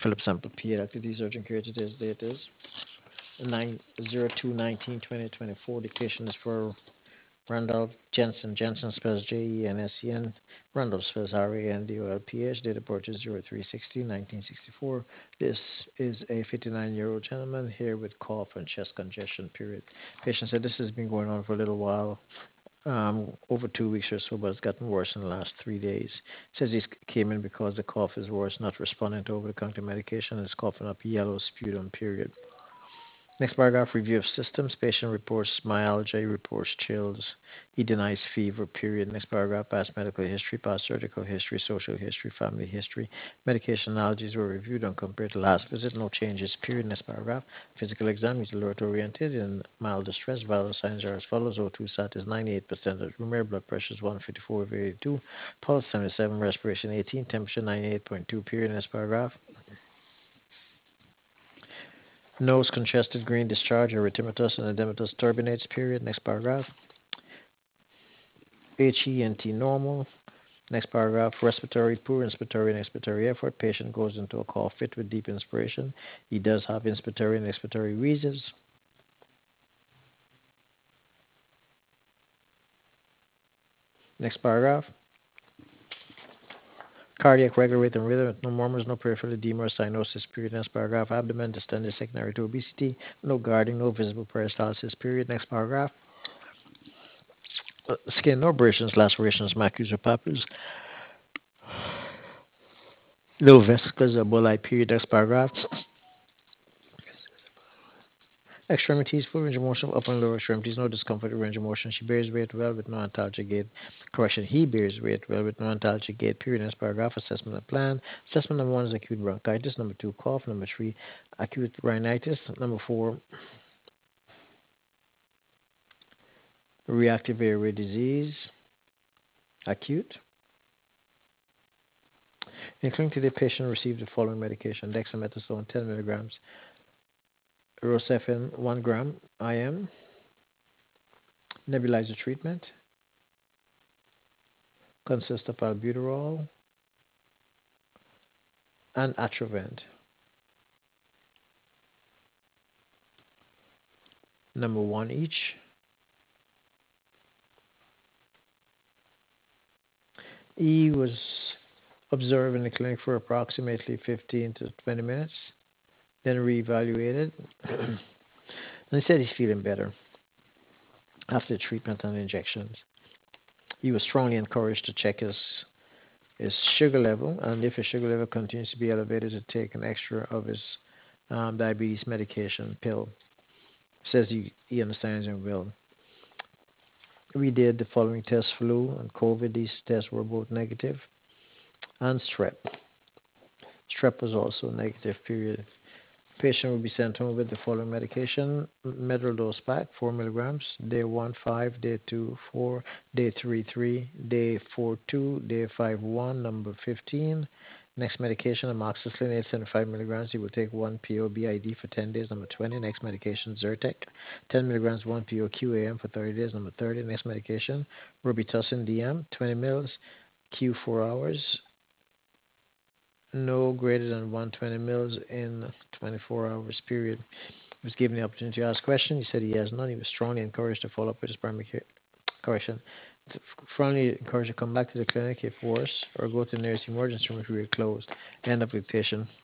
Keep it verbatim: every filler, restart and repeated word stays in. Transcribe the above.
Philip Sample P. Activities Urgent Care. Today's date is nine zero two nineteen twenty twenty four. The patient is for Randolph Jensen. Jensen spells J E N S E N. Randolph spells R A N D O L P H. Date of birth is zero three sixteen nineteen sixty-four. This is a fifty-nine year old gentleman here with cough and chest congestion. Period. Patient said this has been going on for a little while, um, over two weeks or so, but it's gotten worse in the last three days. Says he came in because the cough is worse, not responding to over-the-counter medication, and is coughing up yellow sputum. Period. Next paragraph, review of systems. Patient reports myalgia, reports chills. He denies fever, period. Next paragraph, past medical history, past surgical history, social history, family history. Medication allergies were reviewed and compared to last visit. No changes, period. Next paragraph, physical exam. He's alert oriented in mild distress. Vital signs are as follows. O two sat is ninety-eight percent. Room blood pressure is one fifty-four over eighty-two. Pulse seventy-seven, respiration eighteen, temperature ninety-eight point two, period. Next paragraph. Nose congested green discharge, erythematous and edematous turbinates, period. Next paragraph. H E N T normal. Next paragraph. Respiratory, poor inspiratory and expiratory effort. Patient goes into a cough fit with deep inspiration. He does have inspiratory and expiratory wheezes. Next paragraph. Cardiac regular rate and rhythm, no murmurs, no peripheral edema or cyanosis, period. Next paragraph. Abdomen distended secondary to obesity, no guarding, no visible peristalsis, period. Next paragraph. Uh, Skin, no abrasions, lacerations, macules or papules, no vesicles or bulli, period. Next paragraph. Extremities, full range of motion of upper and lower extremities, no discomfort or range of motion. She bears weight well with no antalgic gait. Correction, he bears weight well with no antalgic gait. Period. Next paragraph, assessment and plan. Assessment number one is acute bronchitis. Number two, cough. Number three, acute rhinitis. Number four, reactive airway disease, acute. In clinic today, patient received the following medication: dexamethasone ten milligrams, Rocephin one gram I M, nebulizer treatment, consists of albuterol and Atrovent. Number one each. E was observed in the clinic for approximately fifteen to twenty minutes, then reevaluated, and he said he's feeling better after the treatment and injections. He was strongly encouraged to check his his sugar level, and if his sugar level continues to be elevated, to take an extra of his um, diabetes medication pill. Says he, he understands and will. We did the following tests: flu and COVID. These tests were both negative, and strep. Strep was also negative. Period. Patient will be sent home with the following medication: Medrol dose pack, four milligrams, day one, five, day two, four, day three, three, day four, two, day five, one, number fifteen. Next medication, amoxicillin, eight hundred seventy-five milligrams. He will take one P O B I D for ten days, number twenty. Next medication, Zyrtec, ten milligrams, one P O Q A M for thirty days, number thirty. Next medication, Robitussin D M, twenty mils, Q four hours, no greater than one hundred twenty mils in twenty-four hours period. He was given the opportunity to ask questions. He said he has none. He was strongly encouraged to follow up with his primary care. Correction. Strongly encouraged to come back to the clinic if worse, or go to the nearest emergency room if we were closed. End of dictation.